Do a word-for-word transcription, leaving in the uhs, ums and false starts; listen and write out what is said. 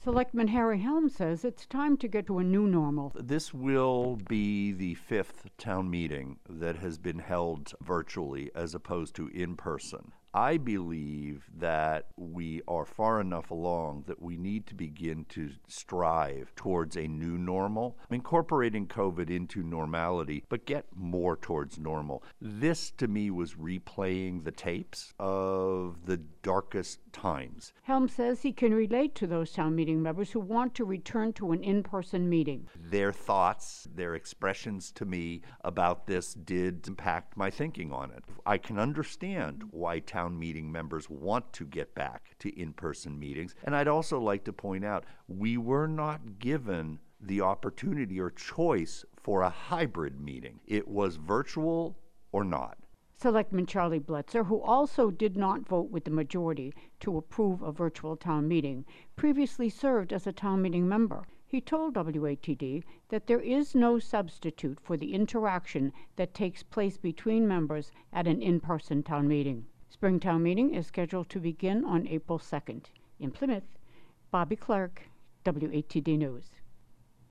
Selectman Harry Helm says it's time to get to a new normal. This will be the fifth town meeting that has been held virtually as opposed to in person. I believe that we are far enough along that we need to begin to strive towards a new normal, incorporating COVID into normality, but get more towards normal. This, to me, was replaying the tapes of the darkest times. Helm says he can relate to those town meeting members who want to return to an in-person meeting. Their thoughts, their expressions to me about this did impact my thinking on it. I can understand why town meeting members want to get back to in-person meetings. And I'd also like to point out, we were not given the opportunity or choice for a hybrid meeting. It was virtual or not. Selectman Charlie Blitzer, who also did not vote with the majority to approve a virtual town meeting, previously served as a town meeting member. He told W A T D that there is no substitute for the interaction that takes place between members at an in-person town meeting. Spring town meeting is scheduled to begin on April second. In Plymouth, Bobby Clark, W A T D News.